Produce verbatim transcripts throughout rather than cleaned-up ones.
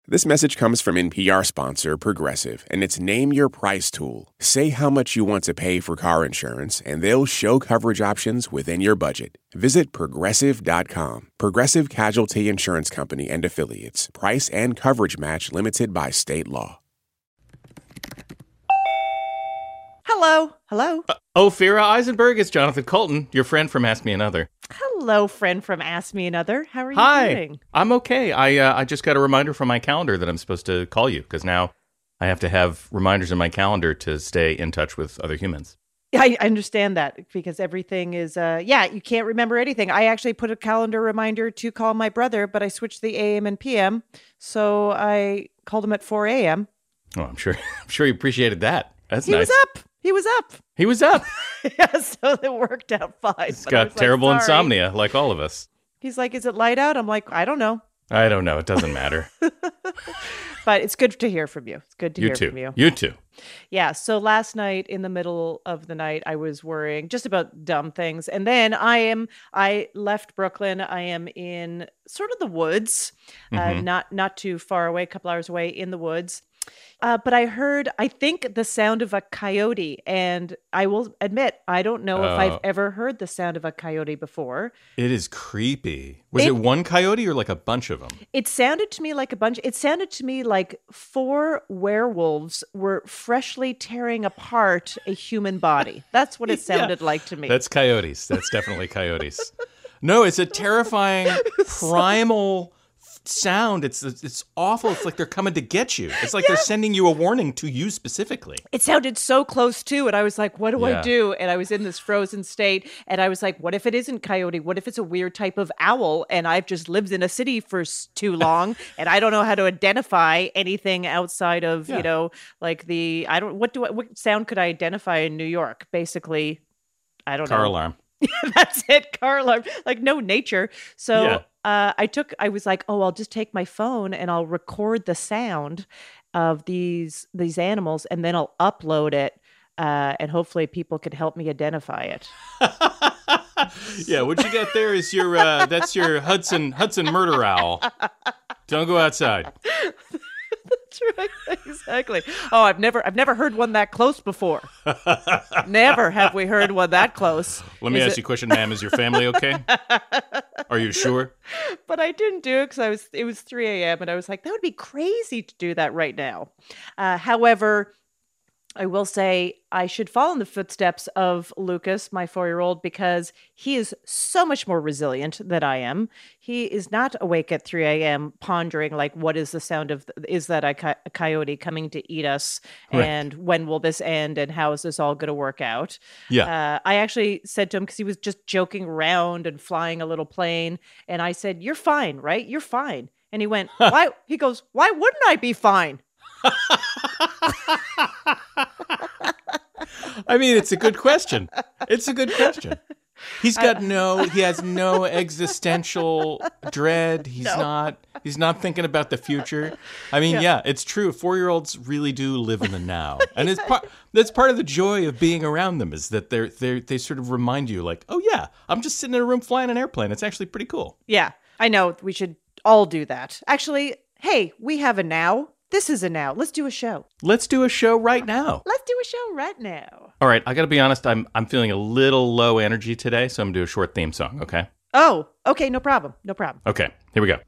This message comes from N P R sponsor Progressive, and it's Name Your Price tool. Say how much you want to pay for car insurance, and they'll show coverage options within your budget. Visit Progressive dot com. Progressive Casualty Insurance Company and Affiliates. Price and coverage match limited by state law. Hello. Hello. Uh, Ophira Eisenberg, it's Jonathan Colton, your friend from Ask Me Another. Hello, friend from Ask Me Another. How are you Hi. doing? I'm okay. I uh, I just got a reminder from my calendar that I'm supposed to call you because now I have to have reminders in my calendar to stay in touch with other humans. Yeah, I understand that because everything is, uh, yeah, you can't remember anything. I actually put a calendar reminder to call my brother, but I switched the A M and P M, so I called him at four a.m. Oh, I'm sure. I'm sure he appreciated that. That's he nice. was up. He was up. He was up. Yeah, so it worked out fine. He's but got terrible like, insomnia, like all of us. He's like, is it light out? I'm like, I don't know. I don't know. It doesn't matter. But it's good to hear from you. It's good to you hear too. from you. You too. Yeah. So last night in the middle of the night, I was worrying just about dumb things. And then I am, I left Brooklyn. I am in sort of the woods, Mm-hmm. uh, not, not too far away, a couple hours away in the woods. Uh, but I heard, I think, the sound of a coyote. And I will admit, I don't know if I've Oh. ever heard the sound of a coyote before. It is creepy. Was it, It- one coyote or like a bunch of them? It sounded to me like a bunch, it sounded to me like four werewolves were freshly tearing apart a human body. That's what it Yeah. sounded like to me. That's coyotes. That's definitely coyotes. No, it's a terrifying primal sound. It's it's awful. It's like they're coming to get you. It's like they're sending you a warning to you specifically. It sounded so close too. And I was like, what do Yeah. I do? And I was in this frozen state. And I was like, what if it isn't coyote? What if it's a weird type of owl? And I've just lived in a city for s- too long. And I don't know how to identify anything outside of, Yeah. you know, like the, I don't, what do I, what sound could I identify in New York? Basically, I don't Car know. alarm. That's it. Car alarm. Like no nature. So Yeah. uh, I took, I was like, oh, I'll just take my phone and I'll record the sound of these, these animals and then I'll upload it. Uh, and hopefully people could help me identify it. Yeah, what you got there is your uh, that's your Hudson Hudson murder owl. Don't go outside. That's right. Exactly. Oh, I've never, I've never heard one that close before. Never have we heard one that close. Let me Is ask it- you a question, ma'am. Is your family okay? Are you sure? But I didn't do it because I was. It was three a.m. and I was like, that would be crazy to do that right now. Uh, however, I will say I should follow in the footsteps of Lucas, my four-year-old, because he is so much more resilient than I am. He is not awake at three a.m. pondering like, what is the sound of? Is that a, co- a coyote coming to eat us? Right. And when will this end? And how is this all going to work out? Yeah. Uh, I actually said to him, because he was just joking around and flying a little plane. And I said, you're fine, right? You're fine. And he went, why? He goes, why wouldn't I be fine? I mean, it's a good question. It's a good question. He's got no, he has no existential dread. He's No. not, he's not thinking about the future. I mean, yeah, it's true. Four-year-olds really do live in the now. And it's part, that's part of the joy of being around them is that they're, they're, they sort of remind you like, oh yeah, I'm just sitting in a room flying an airplane. It's actually pretty cool. Yeah, I know. We should all do that. Actually, hey, we have a now. This is a now. Let's do a show. Let's do a show right now. Let's do a show right now. All right, I got to be honest. I'm I'm feeling a little low energy today, so I'm gonna do a short theme song. Okay. Oh, okay. No problem. No problem. Okay. Here we go.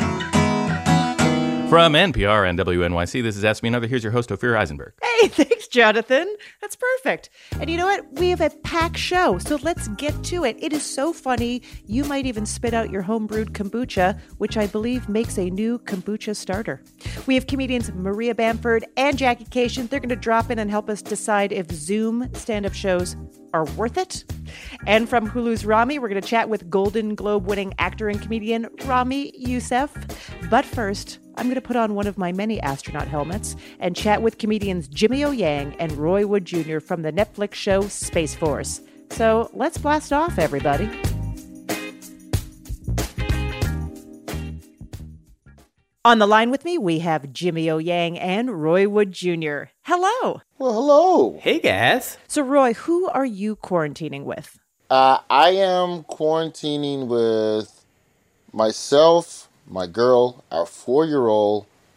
From N P R and W N Y C, this is Ask Me Another. Here's your host, Ophira Eisenberg. Hey, thanks, Jonathan. That's perfect. And you know what? We have a packed show, so let's get to it. It is so funny. You might even spit out your homebrewed kombucha, which I believe makes a new kombucha starter. We have comedians Maria Bamford and Jackie Cation. They're going to drop in and help us decide if Zoom stand-up shows are worth it. And from Hulu's Rami, we're going to chat with Golden Globe-winning actor and comedian Rami Youssef. But first, I'm going to put on one of my many astronaut helmets and chat with comedians Jimmy O. Yang and Roy Wood Junior from the Netflix show Space Force. So let's blast off, everybody. On the line with me, we have Jimmy O. Yang and Roy Wood Junior Hello. Well, hello. Hey, guys. So, Roy, who are you quarantining with? Uh, I am quarantining with myself, my girl, our four-year-old,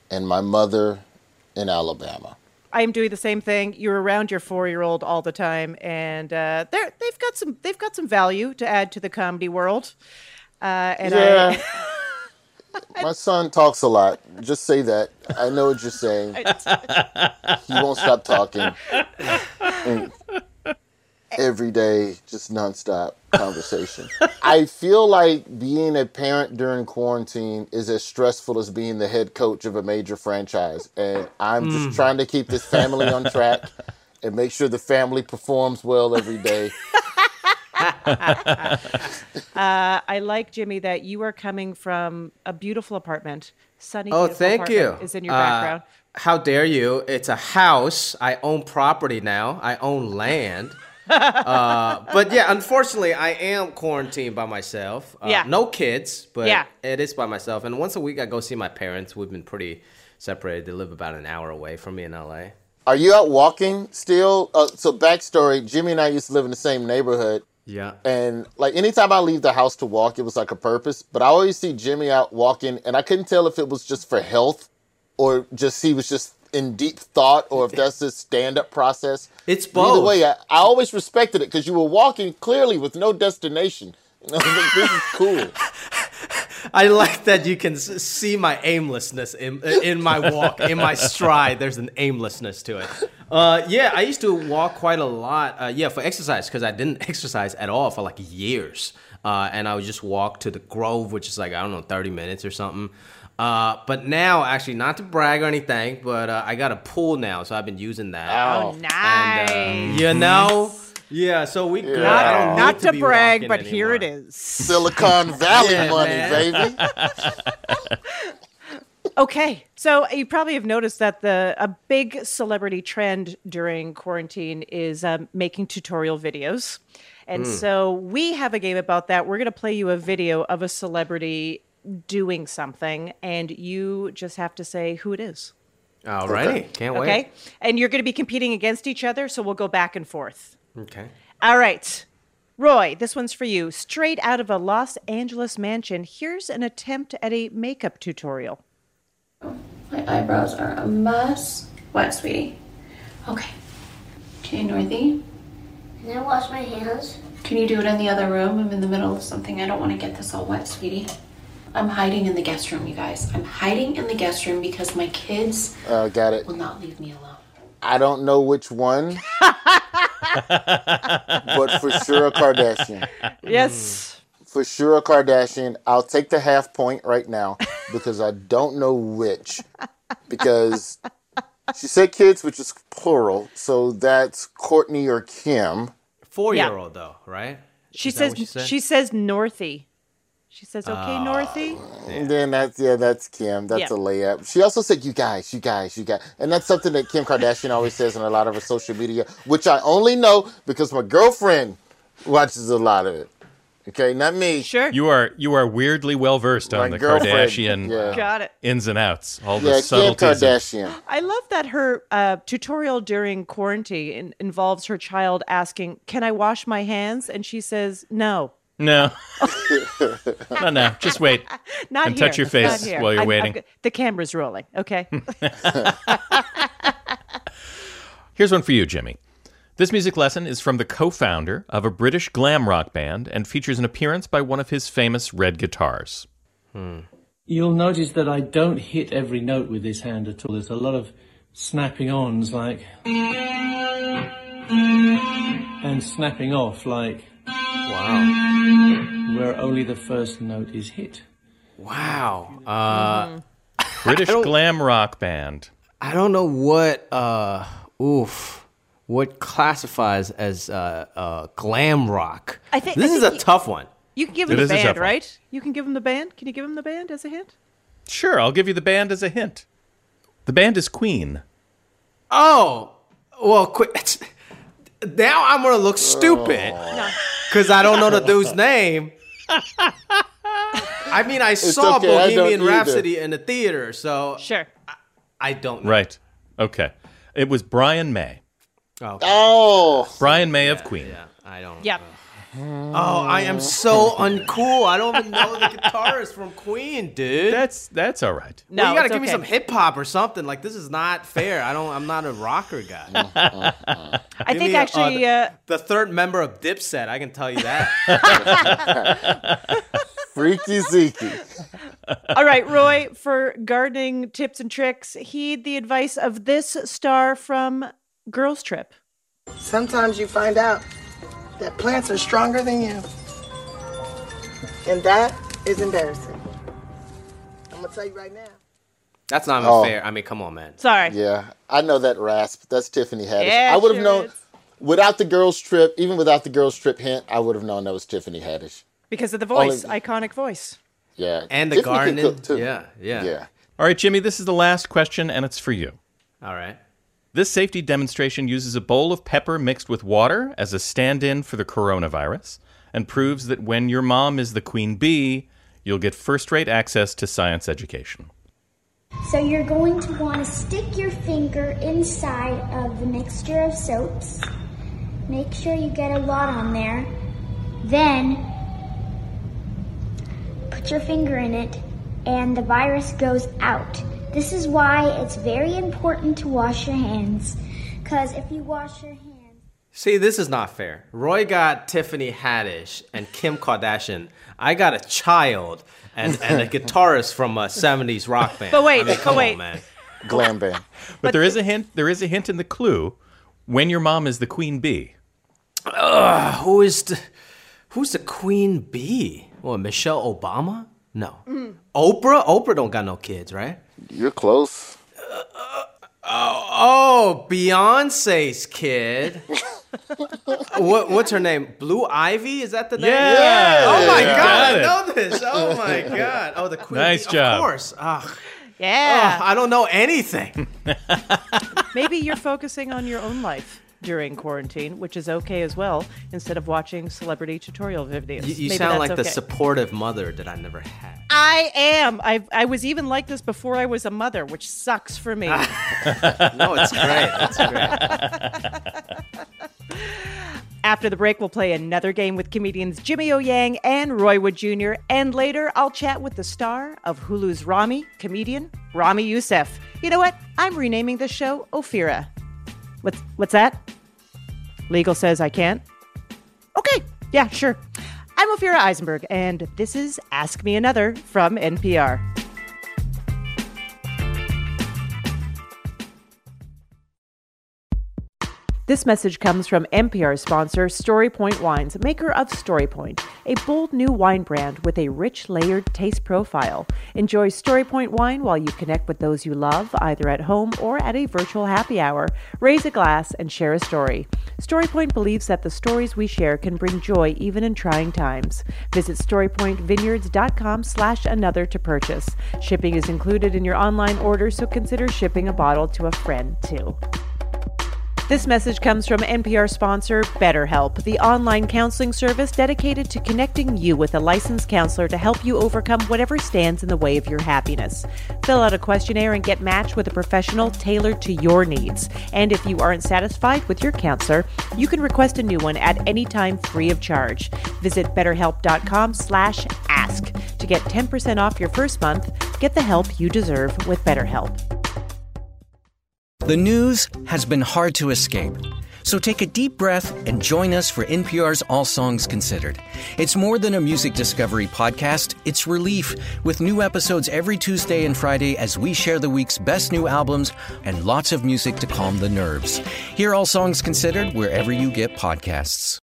and my mother in Alabama. I'm doing the same thing. You're around your four-year-old all the time, and uh, they're they've got some they've got some value to add to the comedy world. Uh, and Yeah. I, My son talks a lot. Just say that. I know what you're saying. He won't stop talking. And every day, just nonstop conversation. I feel like being a parent during quarantine is as stressful as being the head coach of a major franchise. And I'm just trying to keep this family on track and make sure the family performs well every day. uh, I like, Jimmy, that you are coming from a beautiful apartment. Sunny, Oh, beautiful thank you. apartment is in your Uh, background. How dare you? It's a house. I own property now. I own land. uh, but yeah, unfortunately, I am quarantined by myself. Uh, Yeah. No kids, but Yeah. it is by myself. And once a week, I go see my parents. We've been pretty separated. They live about an hour away from me in L A. Are you out walking still? Uh, so backstory, Jimmy and I used to live in the same neighborhood. Yeah. And like anytime I leave the house to walk, it was like a purpose. But I always see Jimmy out walking, and I couldn't tell if it was just for health or just he was just in deep thought or if that's his stand-up process. It's Either both. way, I, I always respected it because you were walking clearly with no destination. You know, like, this is cool. I like that you can s- see my aimlessness in in my walk, in my stride. There's an aimlessness to it. Uh, yeah, I used to walk quite a lot. Uh, yeah, for exercise because I didn't exercise at all for like years, uh, and I would just walk to the Grove, which is like I don't know, thirty minutes or something. Uh, but now, actually, not to brag or anything, but uh, I got a pool now, so I've been using that. Oh, nice. And, uh, you know, yeah. So we good. Not- I don't Not need to, to be brag, walking but here it anymore. is. Silicon Valley Yeah, money, man. baby. Okay, so you probably have noticed that the a big celebrity trend during quarantine is um, making tutorial videos, and so we have a game about that. We're going to play you a video of a celebrity doing something, and you just have to say who it is. Alrighty, can't wait. Okay, and you're going to be competing against each other, so we'll go back and forth. Okay. All right. Roy, this one's for you. Straight out of a Los Angeles mansion, here's an attempt at a makeup tutorial. My eyebrows are a mess. What, sweetie? Okay. Okay, Northy. Can I wash my hands? Can you do it in the other room? I'm in the middle of something. I don't want to get this all wet, sweetie. I'm hiding in the guest room, you guys. I'm hiding in the guest room because my kids Uh, got it. will not leave me alone. I don't know which one, but for sure a Kardashian. Yes. For sure a Kardashian. I'll take the half point right now because I don't know which. Because she said kids, which is plural, so that's Courtney or Kim. Four-year-old though, right? She Is that says what she said? she says Northy. She says, okay, Northy. And then that's, yeah, that's Kim. That's Yeah. a layup. She also said, you guys, you guys, you guys. And that's something that Kim Kardashian always says on a lot of her social media, which I only know because my girlfriend watches a lot of it. Okay, not me. Sure. You are you are weirdly well versed on My the girlfriend, Kardashian yeah. Got it. ins and outs, all the Yeah, Kim subtleties. of- Kardashian. I love that her uh, tutorial during quarantine in- involves her child asking, can I wash my hands? And she says, no. No, no, no. Just wait. Not And here. touch your Not face here. while you're I'm- I'm waiting. go- the camera's rolling, okay? Here's one for you, Jimmy. This music lesson is from the co-founder of a British glam rock band and features an appearance by one of his famous red guitars. You'll notice that I don't hit every note with this hand at all. There's a lot of snapping ons like and snapping off like Wow. where only the first note is hit. Wow. Uh, British glam rock band. I don't know what, uh, oof, what classifies as uh, uh, glam rock. I think- this I is think a you- tough one. You can give It him the is a tough band, one. right? You can give him the band. Can you give him the band as a hint? Sure, I'll give you the band as a hint. The band is Queen. Oh, well, quick. Now I'm gonna look stupid because I don't know the dude's name. I mean, I saw okay, I don't Bohemian either. Rhapsody in the theater, so Sure. I don't know. Right. Okay. It was Brian May. Oh, Oh, Brian May of Queen. yeah, I don't. Yep. Oh, I am so uncool. I don't even know the guitarist from Queen, dude. That's that's all right. No, well, you gotta it's give me okay. some hip hop or something. Like, this is not fair. I don't. I'm not a rocker guy. I Give think me, uh, actually, the, uh, the third member of Dipset. I can tell you that. Freaky Zeke. all right, Roy, for gardening tips and tricks, heed the advice of this star from Girls Trip. Sometimes you find out that plants are stronger than you. And that is embarrassing. I'm going to tell you right now. That's not even Oh. fair. I mean, come on, man. Sorry. Yeah, I know that rasp. That's Tiffany Haddish. Yeah, I would have sure known is. without the girls trip, even without the girls trip hint, I would have known that was Tiffany Haddish. Because of the voice, Only- iconic voice. Yeah, And the Tiffany can gardening. cook, too. Yeah, yeah, Yeah. All right, Jimmy, this is the last question, and it's for you. All right. This safety demonstration uses a bowl of pepper mixed with water as a stand-in for the coronavirus and proves that when your mom is the queen bee, you'll get first-rate access to science education. So you're going to want to stick your finger inside of the mixture of soaps. Make sure you get a lot on there. Then put your finger in it and the virus goes out. This is why it's very important to wash your hands. Because if you wash your hands... See, this is not fair. Roy got Tiffany Haddish and Kim Kardashian. I got a child and, and a guitarist from a seventies rock band. But wait, I mean, but come wait. on, man. Glam band. But there is a hint. There is a hint in the clue. When your mom is the queen bee. Ugh, who is the, who's the queen bee? What, Michelle Obama? No. Mm-hmm. Oprah? Oprah don't got no kids, right? You're close. Oh, Beyonce's kid. what what's her name? Blue Ivy? Is that the name? Yeah. Oh my Yeah. god, Got I it. know this. Oh my god. Oh, the queen. Nice bee. job. Of course. Ugh. Yeah. Ugh, I don't know anything. Maybe you're focusing on your own life during quarantine, which is okay as well, instead of watching celebrity tutorial videos. You, you Maybe sound that's like the okay. supportive mother that I never had. I am. I I was even like this before I was a mother, which sucks for me. No, it's great. It's great. After the break, we'll play another game with comedians Jimmy O Yang and Roy Wood Junior And later, I'll chat with the star of Hulu's Rami, comedian Rami Youssef. You know what? I'm renaming this show Ophira. What's what's that? Legal says I can't. Okay, yeah, sure. I'm Ophira Eisenberg, and this is Ask Me Another from N P R. This message comes from N P R sponsor StoryPoint Wines, maker of StoryPoint, a bold new wine brand with a rich, layered taste profile. Enjoy StoryPoint wine while you connect with those you love, either at home or at a virtual happy hour. Raise a glass and share a story. StoryPoint believes that the stories we share can bring joy even in trying times. Visit storypointvineyards.com slash another to purchase. Shipping is included in your online order, so consider shipping a bottle to a friend too. This message comes from N P R sponsor BetterHelp, the online counseling service dedicated to connecting you with a licensed counselor to help you overcome whatever stands in the way of your happiness. Fill out a questionnaire and get matched with a professional tailored to your needs. And if you aren't satisfied with your counselor, you can request a new one at any time free of charge. Visit betterhelp.com slash ask to get ten percent off your first month. Get the help you deserve with BetterHelp. The news has been hard to escape. So take a deep breath and join us for N P R's All Songs Considered. It's more than a music discovery podcast, it's relief, with new episodes every Tuesday and Friday as we share the week's best new albums and lots of music to calm the nerves. Hear All Songs Considered wherever you get podcasts.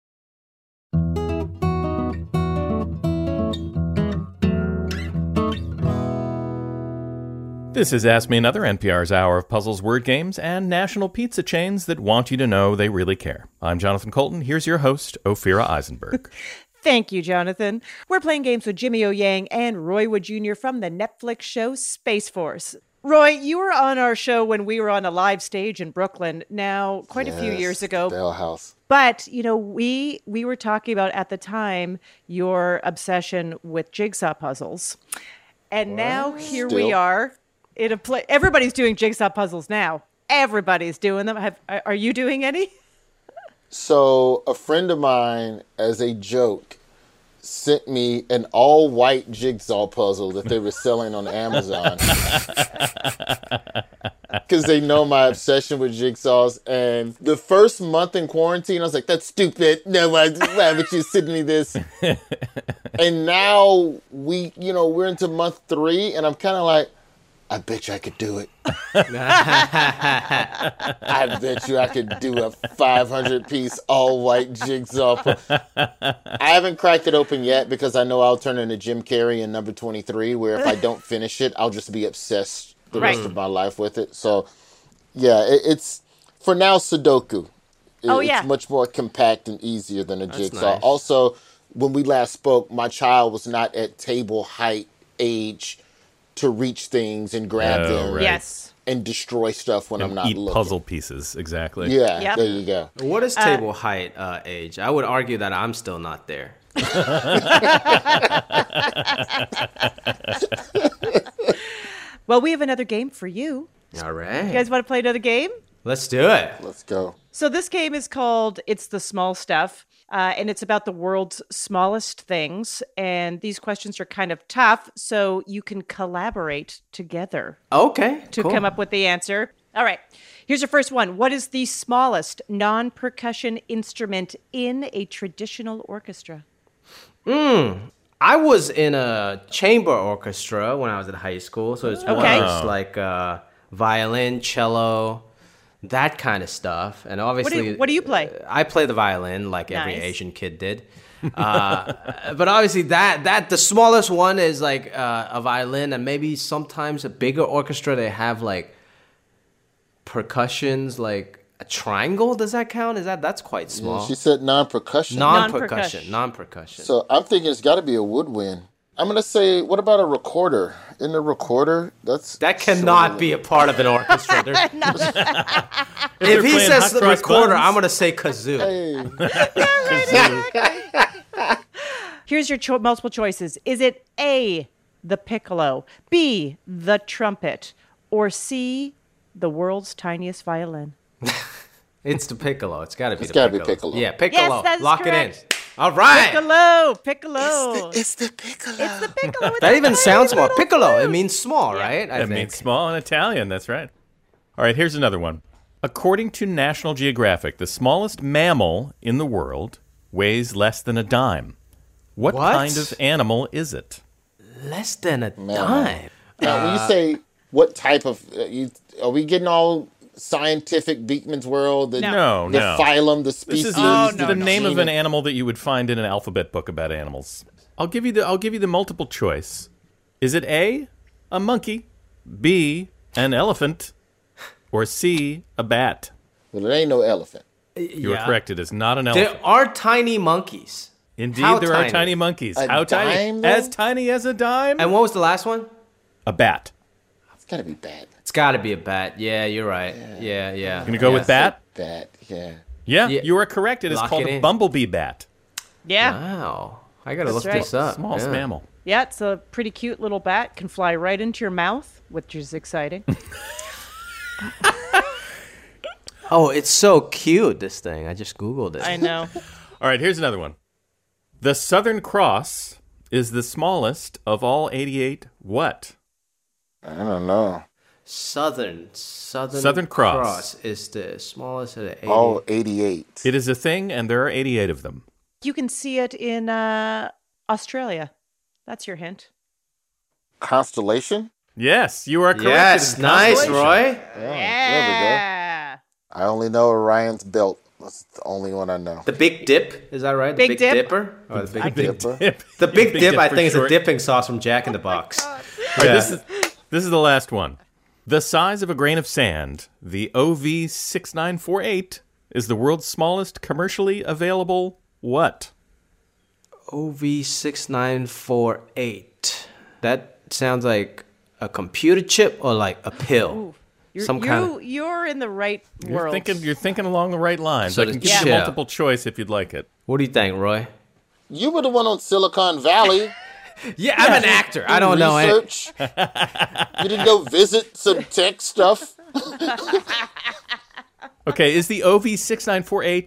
This is Ask Me Another, N P R's hour of puzzles, word games, and national pizza chains that want you to know they really care. I'm Jonathan Colton. Here's your host, Ophira Eisenberg. Thank you, Jonathan. We're playing games with Jimmy O Yang and Roy Wood Junior from the Netflix show Space Force. Roy, you were on our show when we were on a live stage in Brooklyn, now quite Yes, a few years ago. Dale House. But, you know, we we were talking about at the time your obsession with jigsaw puzzles. And now here we Still. are in a play. Everybody's doing jigsaw puzzles now. Everybody's doing them. Have, are you doing any? So a friend of mine, as a joke, sent me an all-white jigsaw puzzle that they were selling on Amazon. Because they know my obsession with jigsaws. And the first month in quarantine, I was like, that's stupid. No, why, why would you send me this? And now we, you know, we're into month three, and I'm kind of like, I bet you I could do it. I bet you I could do a five hundred piece all-white jigsaw. I haven't cracked it open yet because I know I'll turn into Jim Carrey in number twenty-three, where if I don't finish it, I'll just be obsessed the Right. rest of my life with it. So, yeah, it, it's, for now, Sudoku. It, Oh, yeah. It's much more compact and easier than a jigsaw. nice. Also, when we last spoke, my child was not at table height age to reach things and grab Oh, them right. Yes. and destroy stuff when I'm And not eat looking. puzzle pieces, exactly. Yeah, Yep. there you go. What is table height uh, age? I would argue that I'm still not there. Well, we have another game for you. All right. You guys want to play another game? Let's do it. Let's go. So this game is called It's the Small Stuff, uh, and it's about the world's smallest things. And these questions are kind of tough, so you can collaborate together Okay. to cool. come up with the answer. All right, here's your first one. What is the smallest non-percussion instrument in a traditional orchestra? I was in a chamber orchestra when I was in high school, so it's more Okay. it's like uh, violin, cello, that kind of stuff. And What obviously, do you, what do you play? I play the violin like every Nice. Asian kid did. Uh, but obviously, that that the smallest one is like uh, a violin, and maybe sometimes a bigger orchestra they have like percussions, like a triangle. Does that count? Is that that's quite small? She said non-percussion. Non-percussion, non-percussion. So I'm thinking it's got to be a woodwind. I'm going to say, what about a recorder? In the recorder, that's... That cannot be a part of an orchestra. There- If if they're he playing says hot the cross recorder, buns. I'm gonna say kazoo. Hey, Here's your cho- multiple choices. Is it A, the piccolo, B, the trumpet, or C, the world's tiniest violin? It's the piccolo. It's gotta be It's the gotta be piccolo. piccolo. Yeah, piccolo. Yes, that is Lock correct. it in. All right. Piccolo, piccolo. it's the piccolo. It's the piccolo. It's That a even tiny sounds small. little Piccolo. It flute. means small, right? I That think. means small in Italian. That's right. All right, here's another one. According to National Geographic, the smallest mammal in the world weighs less than a dime. What, What? kind of animal is it? Less than a dime. Now, when you say what type of... Uh, you, are we getting all scientific Beekman's World? The, No, the no. phylum, the This species? is Oh, the, no, the no. name of an genus. animal that you would find in an alphabet book about animals. I'll give you the I'll give you the multiple choice. Is it A, a monkey, B, an elephant, or C, a bat? Well, it ain't no elephant. You Yeah. are correct. It is not an elephant. There are tiny monkeys. Indeed, How there tiny? are tiny monkeys. A How tiny? dime, though? As tiny as a dime? And what was the last one? A bat. It's got to be bad. It's got to be a bat. Yeah, you're right. Yeah, yeah. Gonna go yeah. with bat? Bad, yeah. Yeah, Yeah. you are correct. It is Lock called it a in. bumblebee bat. Yeah. Wow. I gotta That's look right. this up. Smallest Yeah. mammal. Yeah, it's a pretty cute little bat. Can fly right into your mouth, which is exciting. Oh, it's so cute, this thing. I just Googled it. I know. All right, here's another one. The Southern Cross is the smallest of all eighty-eight what? I don't know. Southern Southern Southern Cross. is the smallest of the eighty. All eighty-eight. It is a thing, and there are eighty-eight of them. You can see it in uh, Australia. That's your hint. Constellation? Yes, you are correct. It Yes, is nice, constellation. Roy. Yeah, there we go. Yeah. I only know Orion's belt. That's the only one I know. The Big Dip, is that right? The Big Dip? Dipper? Or the Big Dip? Dipper. Dip. The Big, Dip, I for think, is a short. dipping sauce from Jack in the Box. All right, this is this is the last one. The size of a grain of sand, the O V six nine four eight, is the world's smallest commercially available what? O V six nine four eight. That sounds like a computer chip or like a pill. You're, Some you, kind of. you're in the right You're world. thinking you're thinking along the right lines. So I the can give you chip. multiple choice if you'd like it. What do you think, Roy? You were the one on Silicon Valley. Yeah, I'm an actor. I don't know. any- Research. You didn't go visit some tech stuff. Okay, is the O V six nine four eight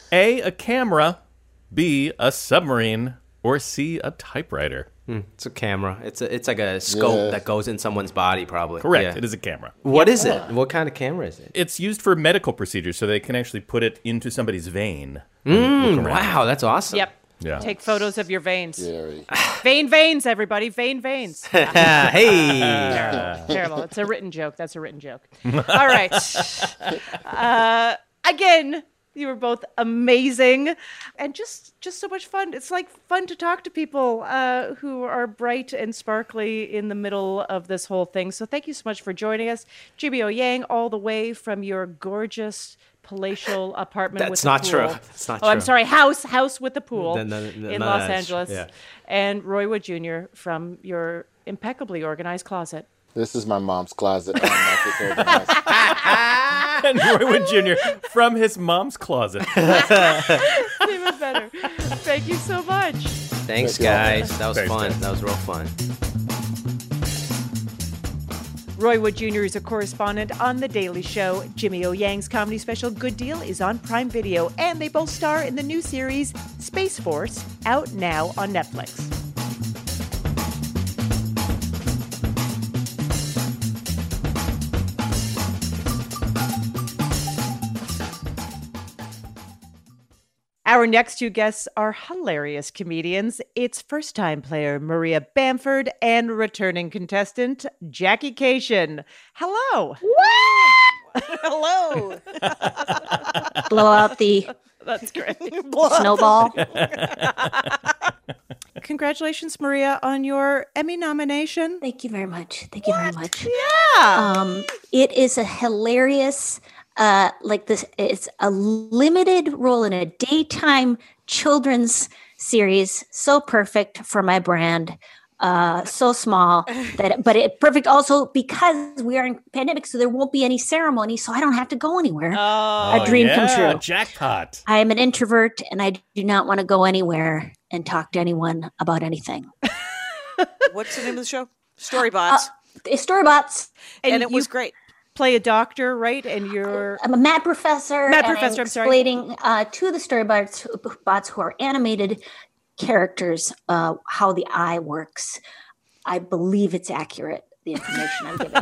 A, a camera, B, a submarine, or C, a typewriter? Hmm, it's a camera. It's a, it's like a scope Yeah. that goes in someone's body, probably. Correct. Yeah. It is a camera. What is it? What kind of camera is it? It's used for medical procedures, so they can actually put it into somebody's vein. Mm, wow, that's awesome. Yep. Yeah. Take photos of your veins. Very. Vein veins, everybody. Vein veins. Hey. Terrible. Terrible. It's a written joke. That's a written joke. All right. Uh, again, you were both amazing and just just so much fun. It's like fun to talk to people uh, who are bright and sparkly in the middle of this whole thing. So thank you so much for joining us. Jimmy O Yang, all the way from your gorgeous palatial apartment That's with the not pool. true. That's not oh, I'm true. sorry. House, house with the pool No, no, no, in no, Los that's- Angeles. yeah. And Roy Wood Junior from your impeccably organized closet. This is my mom's closet. I'm not this organized. And Roy Wood Junior from his mom's closet. Even better. Thank you so much. Thanks, Thank you all. guys. That was Thanks, fun. guys. That was real fun. Roy Wood Junior is a correspondent on The Daily Show. Jimmy O Yang's comedy special Good Deal is on Prime Video, and they both star in the new series Space Force, out now on Netflix. Our next two guests are hilarious comedians. It's first-time player Maria Bamford and returning contestant Jackie Cation. Hello. Hello. Blow out the That's great. snowball. Congratulations, Maria, on your Emmy nomination. Thank you very much. Thank you very much. Yeah. Um, it is a hilarious, uh, like this. It's a limited role in a daytime children's series. So perfect for my brand. Uh, so small that, but it perfect also because we are in pandemic, so there won't be any ceremony, so I don't have to go anywhere. Oh, a dream yeah, come true. Jackpot. I am an introvert, and I do not want to go anywhere and talk to anyone about anything. What's the name of the show? Storybots. Uh, Storybots. and, and it you was great. Play a doctor, right? And you're I'm a math professor. Math and professor, I'm sorry. explaining uh, to the Storybots bots who are animated characters uh, how the eye works. I believe it's accurate, the information I'm giving.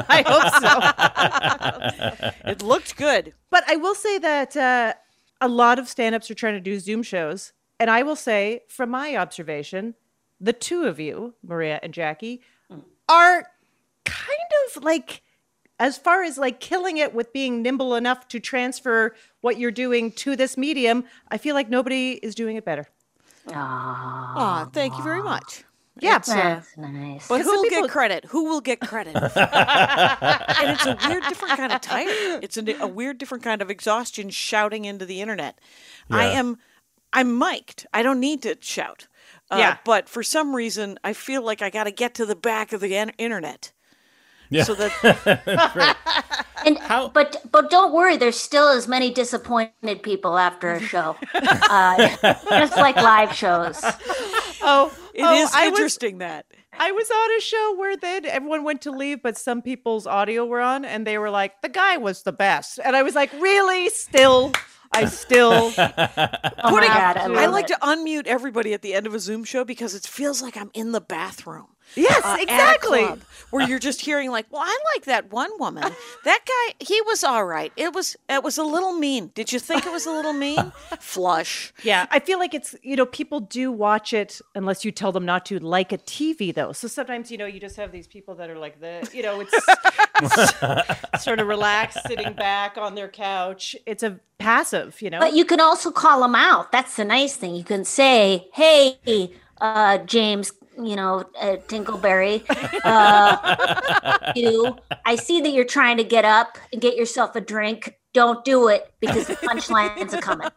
I hope so. It looked good. But I will say that uh, a lot of stand-ups are trying to do Zoom shows. And I will say, from my observation, the two of you, Maria and Jackie, are kind of like, as far as like killing it with being nimble enough to transfer what you're doing to this medium, I feel like nobody is doing it better. Aw, thank you very much. Yeah. It's, uh, That's nice. But Because who some will people- get credit? Who will get credit? And it's a weird, different kind of tired. It's a, a weird, different kind of exhaustion shouting into the internet. I Yeah. am, I'm mic'd. I don't need to shout. Uh, Yeah. But for some reason, I feel like I got to get to the back of the en- internet. Yeah. So that And, How- But but don't worry, there's still as many disappointed people after a show, uh, just like live shows. Oh, it oh, is I was- interesting that. I was on a show where then everyone went to leave, but some people's audio were on, and they were like, "The guy was the best," and I was like, "Really? Still? I still." Oh my Putting- god, I, I love like it. to unmute everybody at the end of a Zoom show because it feels like I'm in the bathroom. Yes, uh, at a exactly. club, where you're just hearing like, well, I like that one woman. That guy, he was all right. It was it was a little mean. Did you think it was a little mean? Flush. Yeah, I feel like it's, you know, people do watch it unless you tell them not to, like a T V, though. So sometimes, you know, you just have these people that are like the, you know, it's, it's sort of relaxed, sitting back on their couch. It's a passive, you know. But you can also call them out. That's the nice thing. You can say, "Hey, uh, James, you know, uh, Tinkleberry, uh, you. I see that you're trying to get up and get yourself a drink. Don't do it because the punchlines are coming."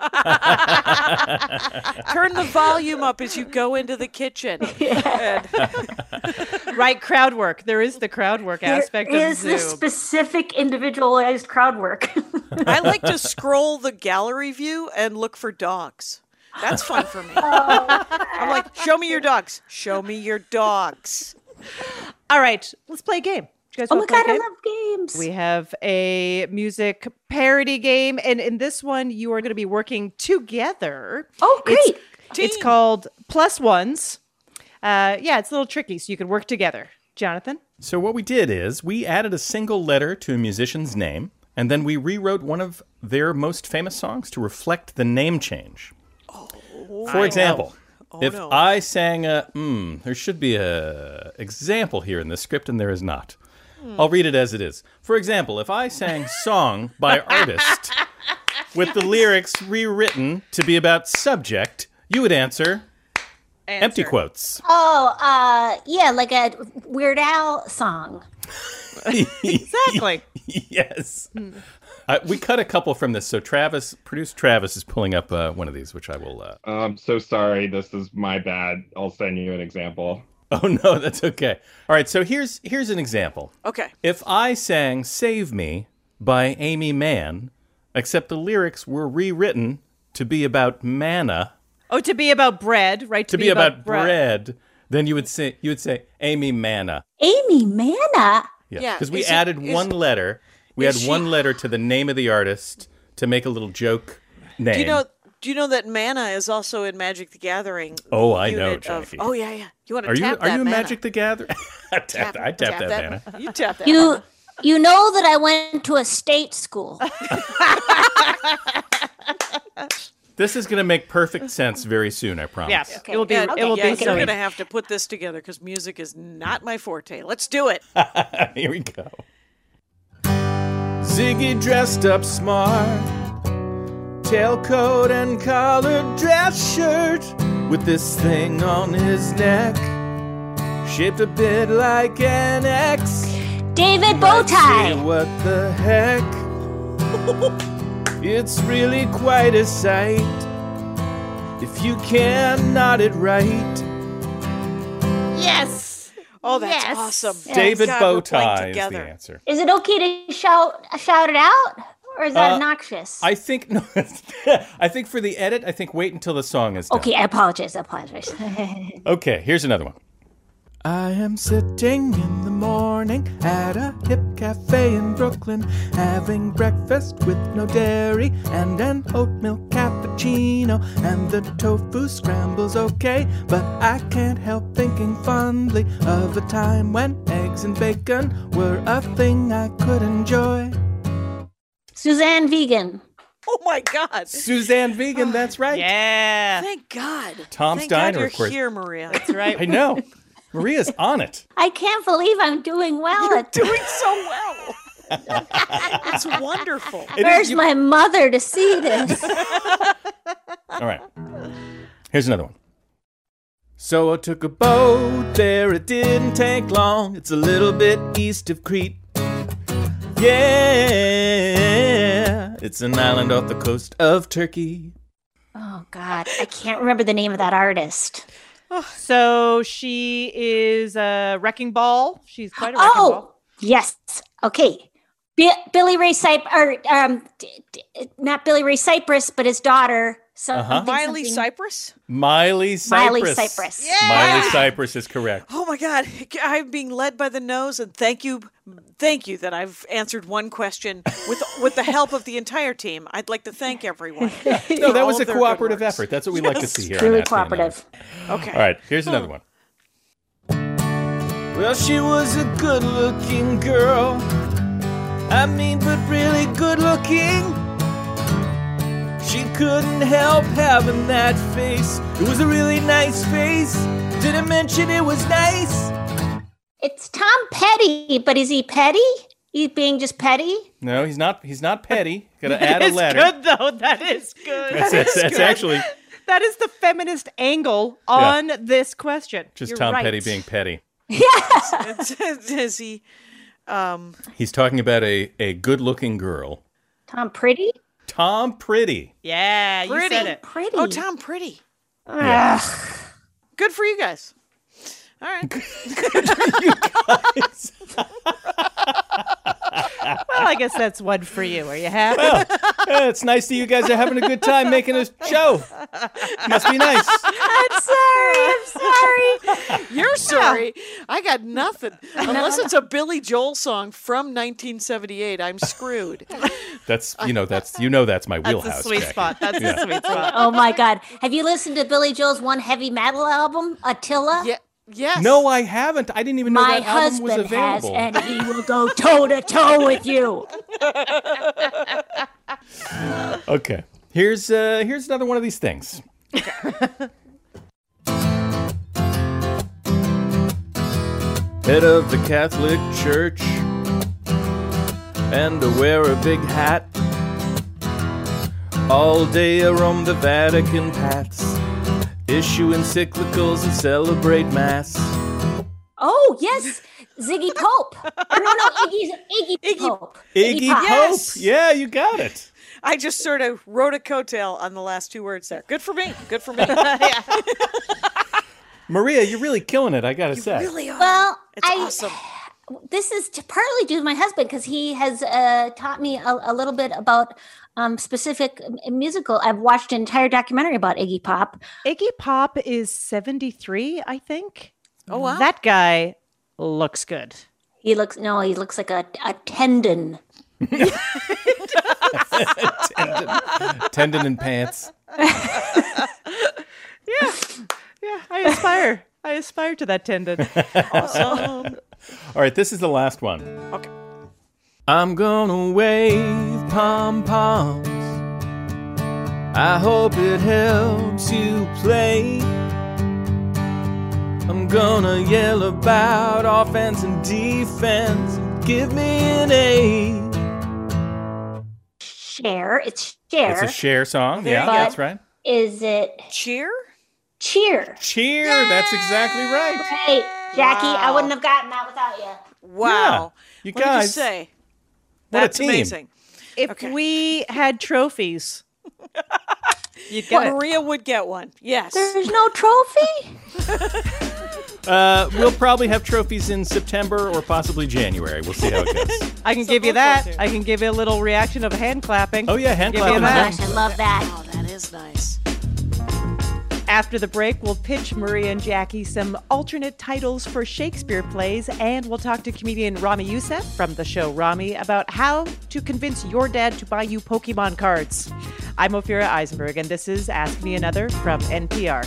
Turn the volume up as you go into the kitchen. And Right, crowd work. There is the crowd work aspect There of is Zoom. the specific individualized crowd work. I like to scroll the gallery view and look for dogs. That's fun for me. I'm like, show me your dogs. Show me your dogs. All right, let's play a game. You guys Oh my wanna play a God, I game? love games. We have a music parody game, and in this one, you are going to be working together. Oh, great. It's, it's called Plus Ones. Uh, yeah, it's a little tricky, so you can work together. Jonathan? So what we did is we added a single letter to a musician's name, and then we rewrote one of their most famous songs to reflect the name change. Oh, For example, oh, if no. I sang a, mm, there should be a example here in the script, and there is not. I'll read it as it is. For example, if I sang Song by Artist with the lyrics rewritten to be about subject, you would answer, Answer. empty quotes. Oh, uh, yeah, like a Weird Al song. Exactly. Yes. Uh, we cut a couple from this, so Travis, producer Travis, is pulling up uh, one of these, which I will... Uh... I'm so sorry. This is my bad. I'll send you an example. Oh, no, that's okay. All right, so here's here's an example. Okay. If I sang Save Me by Amy Mann, except the lyrics were rewritten to be about manna, Oh, to be about bread, right? to, be, about, bread, then you would say you would say Amy Manna. Amy Manna? Yeah, Because we is it- added is- one letter. We had is she- one letter to the name of the artist to make a little joke name. Do you know? Do you know that Mana is also in Magic the Gathering? Oh, I know, unit of- Jackie. oh yeah, yeah. You want to Are you tap are that you a mana. Magic the Gathering? I tap, I tap, that, Manna. You tap that. You mana. you know that I went to a state school. This is going to make perfect sense very soon, I promise. Yes, Okay. it will be. Yeah, it will yeah, be you're so. gonna have to put this together because music is not my forte. Let's do it. Here we go. Ziggy dressed up smart, tailcoat and collared dress shirt, with this thing on his neck, shaped a bit like an X. David Say, Bowtie. what the heck? It's really quite a sight if you can knot it right. Yes. Oh, that's Yes. awesome. Yes. David God, we're playing Bowtie is the together. answer. Is it okay to shout shout it out, or is that Uh, obnoxious? I think no. I think for the edit, I think wait until the song is done. Okay, I apologize. I apologize. Okay, here's another one. I am sitting in the morning at a hip cafe in Brooklyn, having breakfast with no dairy and an oat milk cappuccino, and the tofu scramble's okay, but I can't help thinking fondly of a time when eggs and bacon were a thing I could enjoy. Suzanne Vegan. Oh my God. Suzanne Vegan, that's right. Yeah. Thank God. Tom's Thank Diner, God you're of course. here, Maria. That's right. I know. Maria's on it. I can't believe I'm doing well at Doing so well. It's wonderful. It is- Where's you- my mother to see this? All right. Here's another one. So I took a boat there, it didn't take long. It's a little bit east of Crete. Yeah, it's an island off the coast of Turkey. Oh God, I can't remember the name of that artist. So she is a wrecking ball. She's quite a wrecking Oh, ball. yes. Okay. Bi- Billy Ray Cypress, or um, d- d- not Billy Ray Cypress, but his daughter. Something, Uh-huh. Miley something- Cypress? Miley Cypress. Miley Cypress. Miley Cypress is correct. Oh my God. I'm being led by the nose, and thank you. Thank you that I've answered one question with with the help of the entire team. I'd like to thank everyone. No, that was a cooperative effort. That's what we like to see here. on Really Ask Me Another. cooperative. Okay. All right, here's another one. Well, she was a good-looking girl. I mean, but really good-looking. She couldn't help having that face. It was a really nice face. Didn't mention it was nice. It's Tom Petty, but is he petty? He's being just petty? No, he's not. He's not petty. Got to add a It's letter. good though. That is good. That's, that's, that's actually That is the feminist angle on this question. just You're Tom right. Petty being petty. Is he? Um, He's talking about a, a good-looking girl. Tom Pretty? Tom Pretty. Yeah, you Pretty. said it. Pretty. oh, Tom Pretty. Yeah. Good for you guys. All right. Well, I guess that's one for you. Are you happy? Well, uh, it's nice that you guys are having a good time making a show. Must be nice. I'm sorry. I'm sorry. You're sorry. I got nothing. Unless it's a Billy Joel song from nineteen seventy-eight, I'm screwed. That's, you know, that's, you know, that's my wheelhouse. That's a sweet Jackie. spot. That's Yeah. a sweet spot. Oh my God. Have you listened to Billy Joel's one heavy metal album, Attila? Yeah. Yes. No, I haven't. I didn't even know My that album was husband has, available. and he will go toe to toe with you. Okay. Here's uh, here's another one of these things. Head of the Catholic Church, and to wear a big hat. All day I roam the Vatican paths, issue encyclicals and celebrate Mass. Oh, yes. Ziggy Pope. No, no, Iggy, Iggy, Iggy Pope. Iggy Pop. Pope. Yes. Yeah, you got it. I just sort of wrote a coattail on the last two words there. Good for me. Good for me. Maria, you're really killing it, I gotta say. Really are. Well, It's I, awesome. This is to partly due to my husband because he has uh, taught me a, a little bit about um, specific musical. I've watched an entire documentary about Iggy Pop. Iggy Pop is seventy-three, I think. Oh, wow. That guy looks good. He looks no, he looks like a, a tendon. Tendon, tendon and pants. Yeah. Yeah, I aspire. I aspire to that tendon. Awesome. All right, this is the last one. Okay. I'm gonna wave pom-poms. I hope it helps you play. I'm gonna yell about offense and defense. Give me an A. Cher, it's Cher. It's a Cher song. Yeah, But that's right. Is it Cheer? Cheer? Cheer. That's exactly right. Hey, Jackie, I wouldn't have gotten that without you. Wow. You What guys. did you say? What a That's team. amazing. If Okay. we had trophies, you'd get Well, it. Maria would get one. Yes. There's no trophy? Uh, we'll probably have trophies in September or possibly January. We'll see how it goes. I can give you that. I can give you a little reaction of hand clapping. Oh, yeah, hand Give you clapping. that. Gosh, I love that. Oh, that is nice. After the break, we'll pitch Maria and Jackie some alternate titles for Shakespeare plays, and we'll talk to comedian Rami Youssef from the show Rami about how to convince your dad to buy you Pokemon cards. I'm Ophira Eisenberg, and this is Ask Me Another from N P R.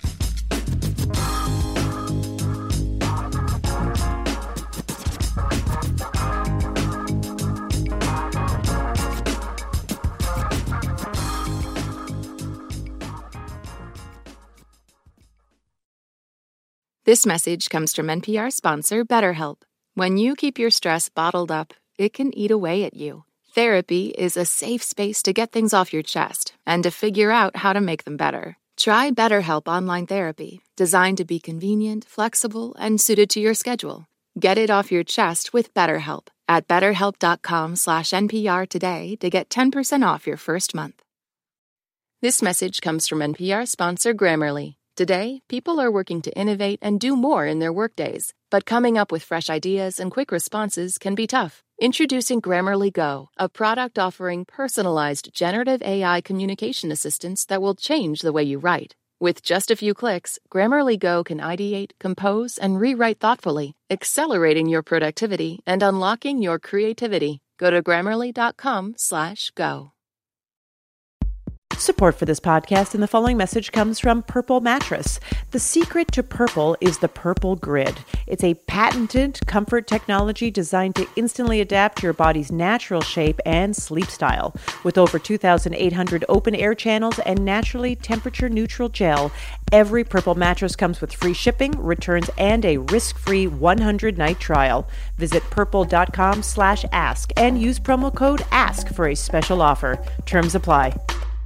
This message comes from N P R sponsor BetterHelp. When you keep your stress bottled up, it can eat away at you. Therapy is a safe space to get things off your chest and to figure out how to make them better. Try BetterHelp Online Therapy, designed to be convenient, flexible, and suited to your schedule. Get it off your chest with BetterHelp at betterhelp.com slash NPR today to get ten percent off your first month. This message comes from N P R sponsor Grammarly. Today, people are working to innovate and do more in their workdays, but coming up with fresh ideas and quick responses can be tough. Introducing Grammarly Go, a product offering personalized generative A I communication assistance that will change the way you write. With just a few clicks, Grammarly Go can ideate, compose, and rewrite thoughtfully, accelerating your productivity and unlocking your creativity. Go to grammarly.com slash go. Support for this podcast and the following message comes from Purple Mattress. The secret to Purple is the Purple Grid. It's a patented comfort technology designed to instantly adapt to your body's natural shape and sleep style. With over two thousand eight hundred open air channels and naturally temperature neutral gel, every Purple mattress comes with free shipping, returns, and a risk-free one hundred night trial. Visit purple.com slash ask and use promo code ASK for a special offer. Terms apply.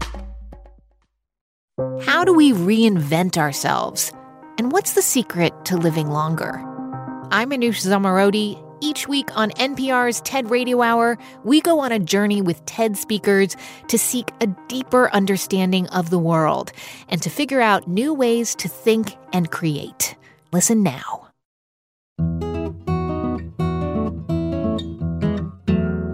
How do we reinvent ourselves? And what's the secret to living longer? I'm Anoush Zamarodi. Each week on N P R's TED Radio Hour, we go on a journey with TED speakers to seek a deeper understanding of the world and to figure out new ways to think and create. Listen now.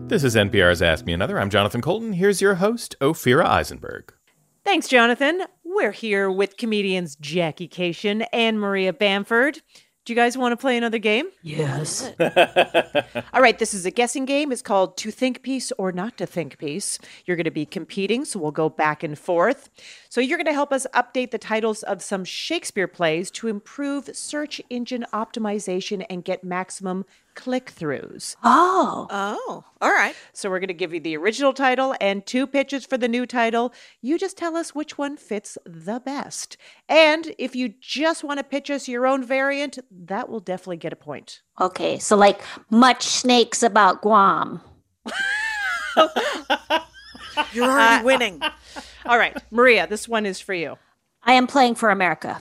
This is N P R's Ask Me Another. I'm Jonathan Colton. Here's your host, Ophira Eisenberg. Thanks, Jonathan. We're here with comedians Jackie Cation and Maria Bamford. Do you guys want to play another game? Yes. All right, this is a guessing game. It's called To Think Piece or Not to Think Piece. You're going to be competing, so we'll go back and forth. So you're going to help us update the titles of some Shakespeare plays to improve search engine optimization and get maximum click-throughs. Oh. Oh, all right. So we're going to give you the original title and two pitches for the new title. You just tell us which one fits the best. And if you just want to pitch us your own variant, that will definitely get a point. Okay, so like Much Snakes About Guam. You're already Uh, winning. All right, Maria, this one is for you. I Am Playing for America.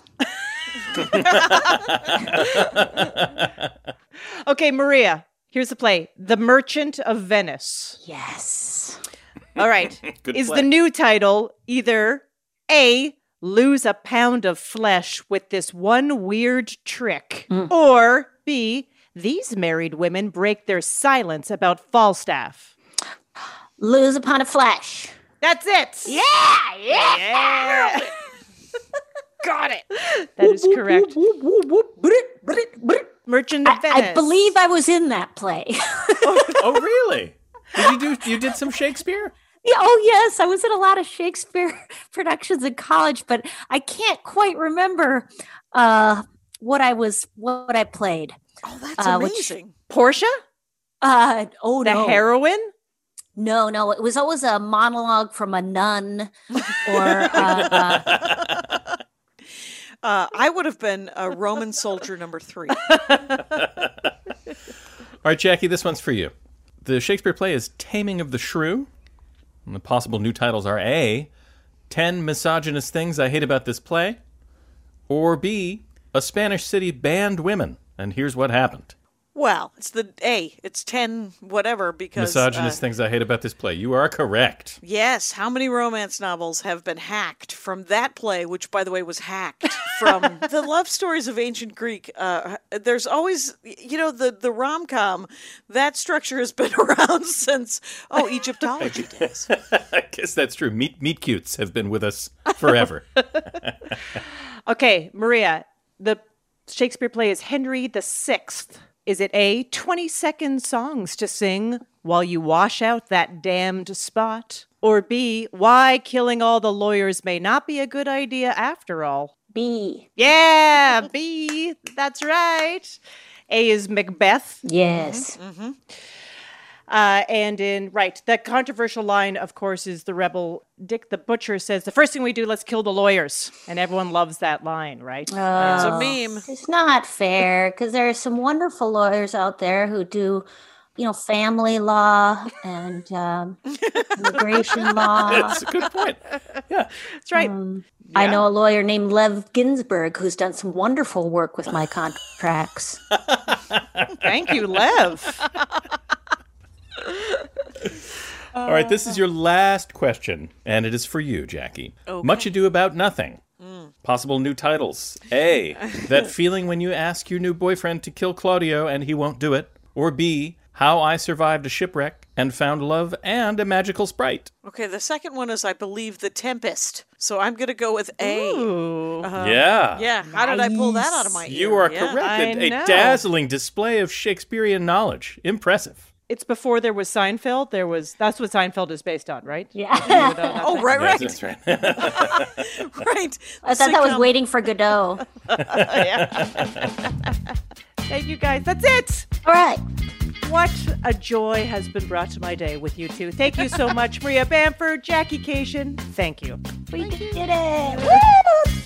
Okay, Maria, here's the play. The Merchant of Venice. Yes. All right. Good Is play. the new title either A, lose a pound of flesh with this one weird trick, or B, these married women break their silence about Falstaff? Lose a pound of flesh. That's it. Yeah, yeah. Yeah. Got it. That is correct. Merchant of I, Venice. I believe I was in that play. Oh, really? Did you do? You did some Shakespeare? Yeah, oh, yes. I was in a lot of Shakespeare productions in college, but I can't quite remember uh, what I was, what I played. Oh, that's Uh, which- amazing. Portia? Uh, oh, The no. heroine? No, no. It was always a monologue from a nun or uh, uh, Uh, I would have been a Roman soldier number three. All right, Jackie, this one's for you. The Shakespeare play is Taming of the Shrew. And the possible new titles are A, ten Misogynist Things I Hate About This Play, or B, A Spanish City Banned Women, and Here's What Happened. Well, it's the A. It's ten whatever because... Misogynist uh, Things I Hate About This Play. You are correct. Yes. How many romance novels have been hacked from that play, which, by the way, was hacked from the love stories of ancient Greek? Uh, there's always, you know, the, the rom-com, that structure has been around since, oh, Egyptology days. I guess that's true. Meet, meet cutes have been with us forever. Okay, Maria, the Shakespeare play is Henry the Sixth. Is it A, twenty-second songs to sing while you wash out that damned spot? Or B, why killing all the lawyers may not be a good idea after all? B. Yeah, B. That's right. A is Macbeth. Yes. Mm-hmm. Uh, and in, right, the controversial line, of course, is the rebel Dick the Butcher says, the first thing we do, let's kill the lawyers. And everyone loves that line, right? Oh, It's a meme. It's not fair because there are some wonderful lawyers out there who do, you know, family law and um, immigration law. That's a good point. Yeah. That's right. Um, I know a lawyer named Lev Ginsburg who's done some wonderful work with my contracts. Thank you, Lev. All right, this is your last question, and it is for you, Jackie. Okay. Much Ado About Nothing. Possible new titles. A, that feeling when you ask your new boyfriend to kill Claudio and he won't do it. Or B, How I Survived a Shipwreck and Found Love and a Magical Sprite. Okay, the second one is, I believe, The Tempest. So I'm going to go with A. Ooh. Uh, Yeah. Yeah, how did I pull that out of my ear? You are Yeah. correct. I A, a know. dazzling display of Shakespearean knowledge. Impressive. It's before there was Seinfeld. There was, that's what Seinfeld is based on, right? Yeah. Oh, right, right. Yes, that's right. Right. I thought that was Sitcom. Waiting for Godot. Thank you, guys. That's it. All right. What a joy has been brought to my day with you two. Thank you so much, Maria Bamford, Jackie Cation. Thank you. We did it. Woo!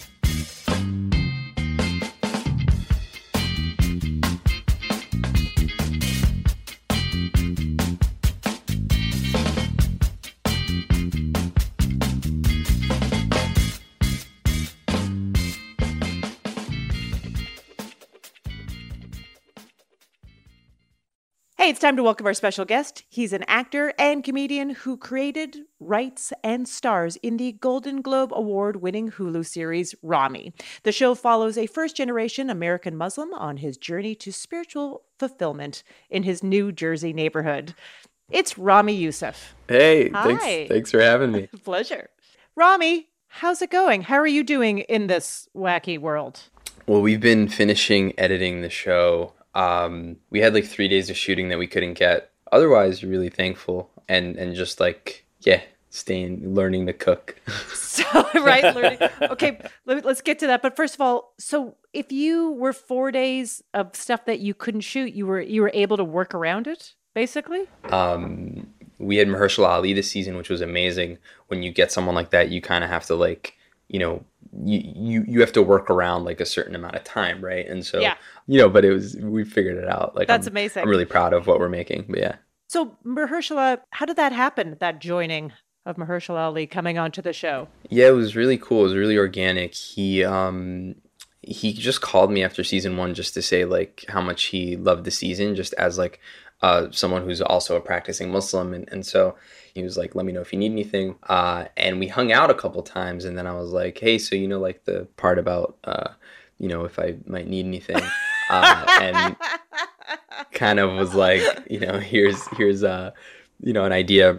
Hey, it's time to welcome our special guest. He's an actor and comedian who created, writes, and stars in the Golden Globe Award-winning Hulu series Rami. The show follows a first-generation American Muslim on his journey to spiritual fulfillment in his New Jersey neighborhood. It's Rami Youssef. Hey, Hi. thanks thanks for having me. Pleasure. Rami, how's it going? How are you doing in this wacky world? Well, we've been finishing editing the show. Um, we had like three days of shooting that we couldn't get. Otherwise, really thankful and and just like yeah, staying learning to cook. So right, learning. Okay, let, let's get to that. But first of all, so if you were four days of stuff that you couldn't shoot, you were you were able to work around it, basically. Um, we had Mahershala Ali this season, which was amazing. When you get someone like that, you kind of have to like, you know, you, you you have to work around like a certain amount of time, right? And so, yeah. you know, but it was, we figured it out. Like That's I'm, amazing. I'm really proud of what we're making, but yeah. So Mahershala, how did that happen? That joining of Mahershala Ali coming onto the show? Yeah, it was really cool. It was really organic. He um he just called me after season one just to say like how much he loved the season, just as like uh someone who's also a practicing Muslim, and, and so he was like, let me know if you need anything. Uh and we hung out a couple times, and then I was like, hey, so you know like the part about uh you know if I might need anything. uh and kind of was like, you know, here's here's uh you know an idea.